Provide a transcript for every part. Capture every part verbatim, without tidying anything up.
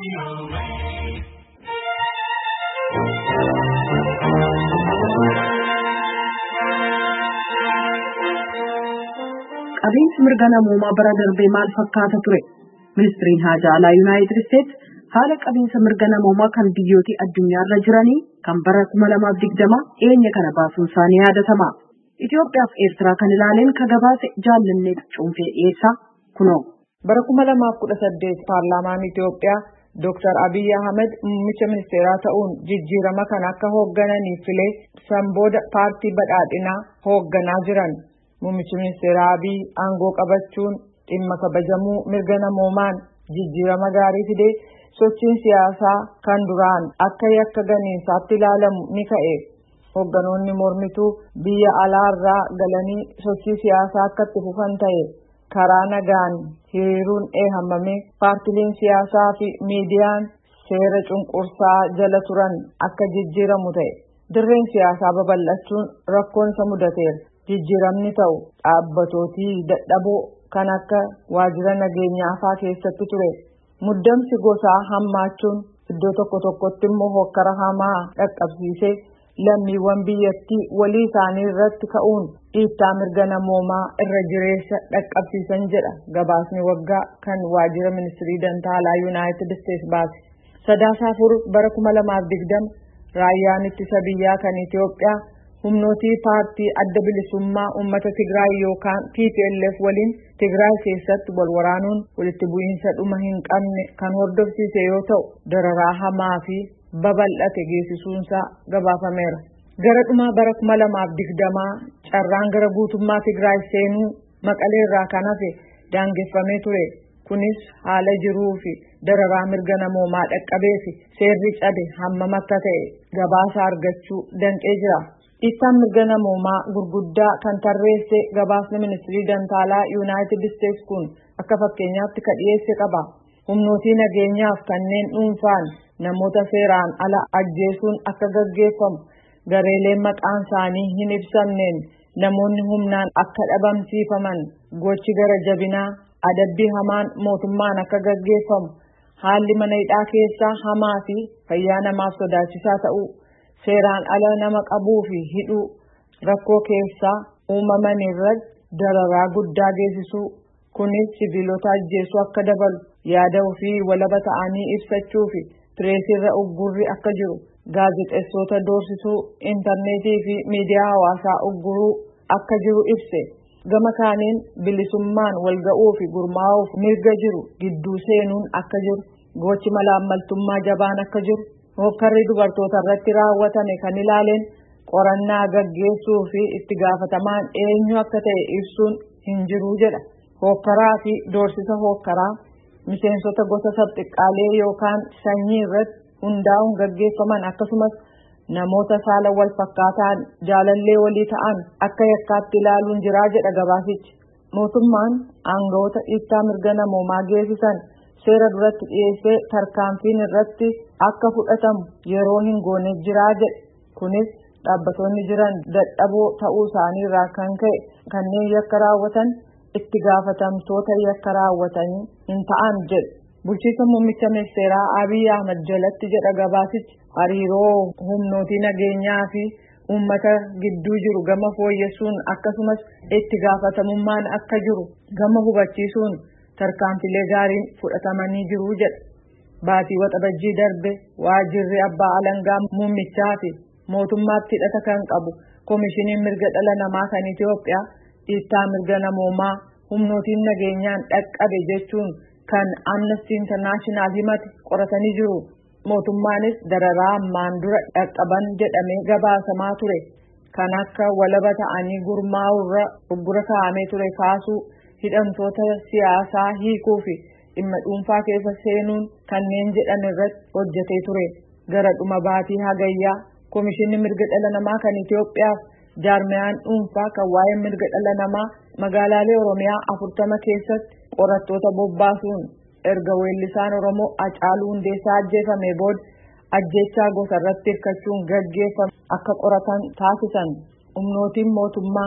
Qabiinsi mirga namoomaa bara darbee maal fakkaata ture? Ministiriin Haajaa Alaa Yuunaayitid Isteetsi haala qabiinsa mirga namoomaa kan biyyoota addunyaarra jiranii kan bara kuma lamaaf digdama dhiyeenya kana baasuun isaanii yaadatama. Itoophiyaa fi Eertiraa kan ilaaleen ka gabaase jaallannee cuunfee dhiyeessaa kunoo. Bara kuma lamaaf kudha saddeet paarlaamaan Itoophiyaa Dooktar Abiyyi Ahmed muummicha ministeeraa ta'uun jijjiirama kan akka hooggananiif filee san booda paartii badhaadhinaa hoogganaa jiran. Muummichi ministeeraa Abiyyi aangoo qabachuun dhimma kabajamuu mirga namoomaan jijjiirama gaarii fidee sochiin siyaasaa kan duraan akka yakka ganiinsaatti ilaalamu ni ka'e. Hoogganoonni mormituu biyya alaarraa galanii sochii siyaasaa akka itti fufan ta'e. Karaa nagaan hiriiruun eehamame paartileen siyaasaa fi miidiyaan seera cunqursaa jala turan akka jijjiiramu ta'e. Dirreen siyaasaa babal'achuun rakkoon isa mudateera. Jijjiiramni ta'u dhaabbatootii dadhaboo kan akka waajjira nageenyaa fa'aa keessatti ture. Muddamsi gosaa hammaachuun iddoo tokko tokkotti immoo hokkara hamaa dhaqqabsiisee lammiiwwan biyyattii walii isaanii irratti ka'uun dhiittaa mirga namoomaa irra jireessa dhaqqabsiisan jedha gabaasni waggaa kan waajjira ministirii dantaa alaa Yuunaayitid Isteetsi baase. Sadaasa afur bara kuma lamaaf digdama raayyaan ittisa biyyaa kan Itoophiyaa humnootii paartii adda bilisummaa uummata Tigraay yookaan T P L F waliin Tigraay keessatti wal waraanuun walitti bu'iinsa dhuma hin qabne kan hordofsiise yoo ta'u dararaa hamaa fi babal'ate geessisuunsaa gabaafameera. Gara dhumaa bara kuma lamaaf digdamaa carraan gara guutummaa Tigraay seenuu Maqalee irraa kan hafe daangeffamee ture. Kunis haala jiruu fi dararaa mirga namoomaa dhaqqabee fi seerri cabe hammam akka ta'e gabaasa argachuu danqee jira. Dhiittaan mirga namoomaa gurguddaa kan tarreesse gabaasni ministirii dantaalaa Yuunaayitid Isteetsi kun akka fakkeenyaatti ka dhiyeesse qaba. Humnootii nageenyaaf kanneen dhuunfaan namoota seeraan ala ajjeesuun akka gaggeeffamu, gareeleen maqaan isaanii hin ibsamneen namoonni humnaan akka dhabamsiifaman, gochi gara jabinaa, adabbii hamaan mootummaan akka gaggeeffamu, haalli mana hidhaa keessaa hamaa fi fayyaa namaaf sodaachisaa ta'uu, seeraan ala nama qabuu fi hidhuu, rakkoo keessaa uumaman irratti dararaa guddaa geessisuu, kunis sibiilota ajjeesuu akka dabalu, yaada ofii walaba ta'anii ibsachuu fi pireesirra uggurri akka jiru, gaazexeessota doorsisuu, intarneetii fi miidiyaa hawaasaa ugguruu akka jiru ibse. Gama kaaniin bilisummaan walga'uu fi gurmaa'uuf mirga jiru gidduu seenuun akka jiru, gochi malaammaltummaa jabaan akka jiru, hokkarri dubartoota irratti raawwatame kan ilaaleen qorannaa gaggeessuu fi itti gaafatamaan eenyu akka ta'e ibsuun hin jiru jedha. Hokkaraa fi doorsisa hokkaraa miseensota gosa sabxiqqaalee yookaan sanyii irratti hundaa'uun gaggeeffaman akkasumas namoota saala wal fakkaataan jaalallee walii ta'an akka yakkaatti ilaaluun jiraa jedha gabaasichi. Mootummaan aangawoota dhiittaa mirga namoomaa geessisan seera duratti dhiyeessee tarkaanfiin irratti akka fudhatamu yeroo hin goone jiraa jedhe. Kunis dhaabbattoonni jiran dadhaboo ta'uu isaanii irraa kan ka'e kanneen yakka raawwatan itti gaafatamtoota yakka raawwatanii hin ta'an jedhe. Bulchiinsa muummicha ministeeraa Abiyyi Ahmed jalatti jedha gabaasichi hariiroo humnootii nageenyaa fi uummata gidduu jiru gama fooyyessuun akkasumas itti gaafatamummaan akka jiru gama hubachiisuun tarkaanfilee gaariin fudhatamanii jiru jedha. Baatii waxabajjii darbe waajjirri abbaa alangaa muummichaa fi mootummaatti hidhata kan qabu koomishiniin mirga dhala namaa kan Itoophiyaa dhiittaa mirga namoomaa humnootiin nageenyaan dhaqqabe jechuun kan Amnesty International himate qoratanii jiru. Mootummaanis dararaa ammaan dura dhaqqaban jedhamee gabaasamaa ture kan akka walaba ta'anii gurmaa'urra uggura kaa'amee ture kaasuu, hidhamtoota siyaasaa hiikuu fi dhimma dhuunfaa keessa seenuun kanneen jedhan irratti hojjetee ture. Gara dhuma baatii hagayyaa Koomishinni mirga dhala namaa kan Itoophiyaaf jaarmiyaan dhuunfaa kan waa'ee mirga dhala namaa magaalaalee Oromiyaa afurtama keessatti qorattoota bobbaasuun erga weellisaan Oromoo Hacaaluu Hundeessaa ajjeefame booda ajjechaa gosa irratti hirkachuun gaggeeffame akka qoratan taasisan. Humnootiin mootummaa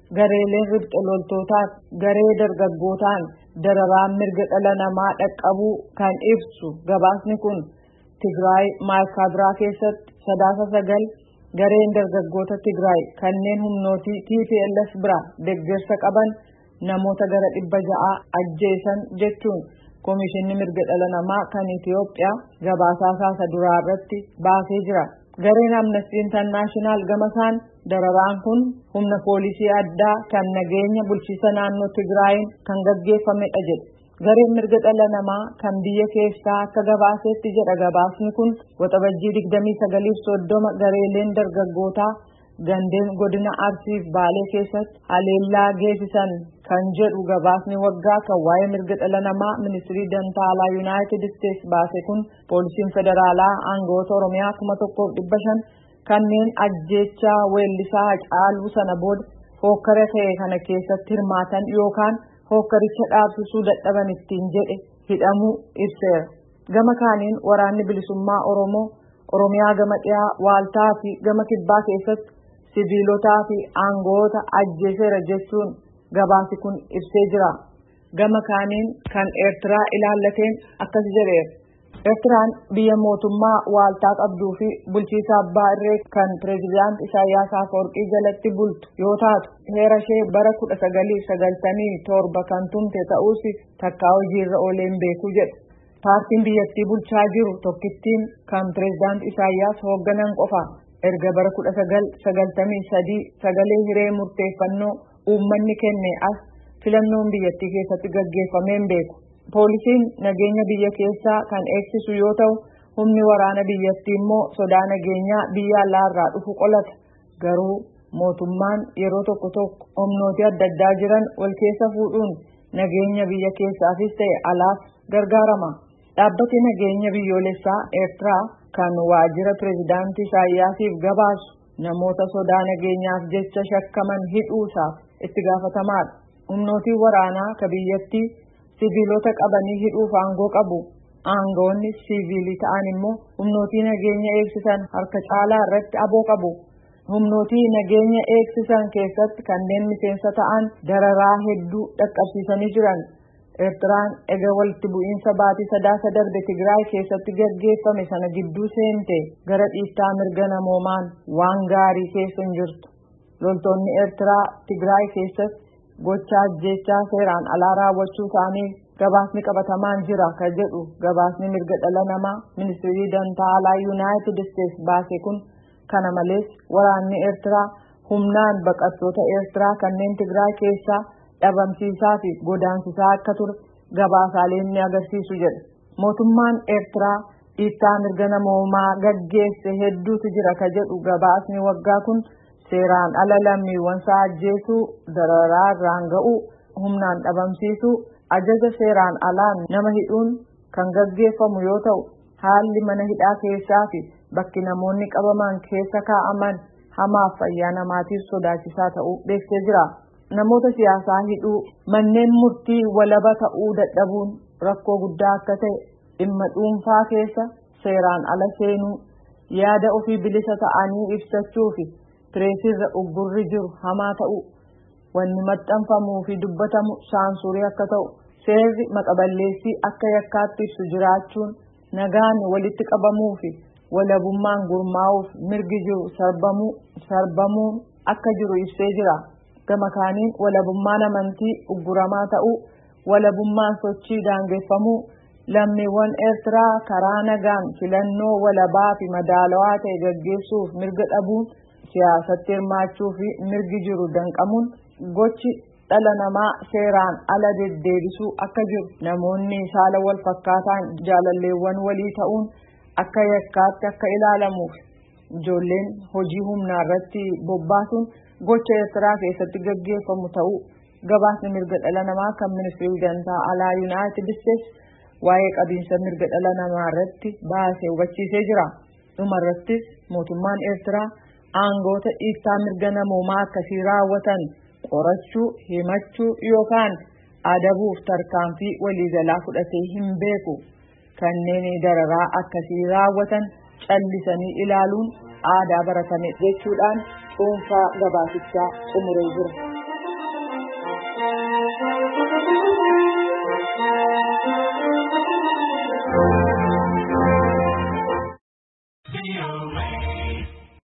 gareeleen ribxa loltootaa garee dargaggootaan dararaan mirga dhala namaa dhaqqabuu kan ibsu gabaasni kun Tigraay Maayikaadiraa keessatti sadaasa sagal gareen dargaggoota Tigraay kanneen humnootii T P L F bira deeggarsa qaban namoota gara dhibba ja'a ajjeesan jechuun Komishinni mirga dhala namaa kan Itiyoophiyaa gabaasaa isaa duraa irratti baasee jira. Gareen Amnesty International gamasaan dararaan kun humna poolisii addaa kan nageenya bulchiisa naannoo Tigraayin kan gaggeeffamedha jedhe. Gareen mirga dhala namaa kan biyya keessaa akka gabaasetti jedha gabaasni kun waxabajjii digdamii sagaliif soddoma gareeleen dargaggootaa gandeen godina Arsiif Baalee keessatti haleellaa geessisan kan jedhu gabaasni waggaa kan waa'ee mirga dhala namaa ministirii dantaalaa United States baase kun poolisiin federaalaa aangawoota Oromiyaa kuma tokkoof dhibba shan kanneen ajjeechaa weellisaa Hacaaluu sana booda hokkara ta'e kana keessatti hirmaatan yookaan hokkaricha dhaabsisuu dadhaban ittiin jedhe hidhamuu ibseera. Gama kaaniin waraanni bilisummaa Oromoo Oromiyaa gama dhiyaa waaltaa fi gama kibbaa keessatti sibiilotaa fi aangawoota ajjeeseera jechuun gabaasi kun ibsee jira. Gama kaaniin kan Eertiraa ilaallateen akkas jedheera. Eertiraan biyya mootummaa waaltaa qabduu fi bulchiisa abbaa irree kan pireezidaant Isaayyaas Afwerqii jalatti bultu yoo taatu heera ishee bara kudha sagalii sagaltamii torba kan tumte ta'uus takkaa hojiirra oolee hin beeku jedha. Paartiin biyyattii bulchaa jiru tokkittiin kan pireezidaant Isaayyaas hoogganan qofa erga bara kudha sagal sagaltamii sadii sagalee hiree murteeffannoo uummanni kenne as filannoon biyyattii keessatti gaggeeffamee hin beeku. Poolisiin nageenya biyya keessaa kan eegsisu yoo ta'u humni waraana biyyattii immoo sodaa nageenyaa biyya alaarraa dhufu qolata. Garuu mootummaan yeroo tokko tokko humnooti adda addaa jiran wal keessa fuudhuun nageenya biyya keessaafis ta'e alaaf gargaarama. Dhaabbati nageenya biyyoolessaa Eertiraa kan waajjira pireezidaantii Isaayyaasiif gabaasu namoota sodaa nageenyaaf jecha shakkaman hidhuusaaf itti gaafatamaadha. Humnootiin waraanaa ka biyyattii sibiilota qabanii hidhuuf aangoo qabu. Aangoonni siviilii ta'an immoo humnootii nageenya eegsisan harka caalaa irratti aboo qabu. Humnootii nageenya eegsisan keessatti kanneen miseensa ta'an dararaa hedduu dhaqqabsiisanii jiran. Eertiraan egaa walitti bu'iinsa baatii sadaasa darbe Tigraay keessatti gaggeeffame sana gidduu seente gara dhiittaa mirga namoomaan waan gaarii keessa hin jirtu. Loltoonni Eertiraa Tigraay keessatti gochaa ajjeechaa seeraan alaa raawwachuu isaanii gabaasni qabatamaan jira kan jedhu gabaasni mirga dhala namaa ministirii dantaalaa United States baase kun kana malees waraanni Eertiraa humnaan baqattoota Eertiraa kanneen Tigraay keessaa dhabamsiisaa fi godaansisaa akka ture gabaasaaleen ni agarsiisu jedha. Mootummaan Eertiraa dhiittaa mirga namoomaa gaggeesse hedduutu jira kan jedhu gabaasni waggaa kun seeraan ala lammiiwwan isaa ajjeesuu, dararaa irraan ga'uu, humnaan dhabamsiisuu, ajaja seeraan alaan nama hidhuun kan gaggeeffamu yoo ta'u haalli mana hidhaa keessaa fi bakki namoonni qabaman keessa kaa'aman hamaaf fayyaa namaatiif sodaachisaa ta'uu beeksisee jira. Namoota siyaasaa hidhuu, manneen murtii walaba ta'uu dadhabuun rakkoo guddaa akka ta'e, dhimma dhuunfaa keessa seeraan ala seenuu, yaada ofii bilisa ta'anii ibsachuu fi pireesirra uggurri jiru hamaa ta'uu, wanni maxxanfamuu fi dubbatamu saansurii akka ta'u, seerri maqaballeessii akka yakkaatti ibsu jiraachuun, nagaan walitti qabamuu fi walabummaan gurmaa'uuf mirgi jiru sarbamuu sarbamuun akka jiru ibsee jira. Gama kaaniin walabummaan amantii ugguramaa ta'uu, walabummaan sochii daangeffamuu, lammiiwwan Eertiraa karaa nagaan filannoo walabaa fi madaalawaa ta'e gaggeessuuf mirga dhabuun, siyaasatti hirmaachuu fi mirgi jiru danqamuun, gochi dhala namaa seeraan ala deddeebisuu akka jiru, namoonni saala wal fakkaataan jaalalleewwan walii ta'uun akka yakkaatti akka ilaalamuuf, ijoolleen hojii humnaa irratti bobbaasuun gocha Eertiraa keessatti gaggeeffamu ta'uu gabaasni mirga dhala namaa kan ministirii dantaa alaa United States waa'ee qabiinsa mirga dhala namaa irratti baasee hubachiisee jira. Dhumarrattis mootummaan Eertiraa aangoota dhiittaa mirga namoomaa akkasii raawwatan qorachuu, himachuu yookaan adabuuf tarkaanfii waliigalaa fudhatee hin beeku. Kanneen dararaa akkasii raawwatan callisanii ilaaluun aadaa baratame jechuudhaan dhuunfaa gabaasichaa xumuree jira. V O A.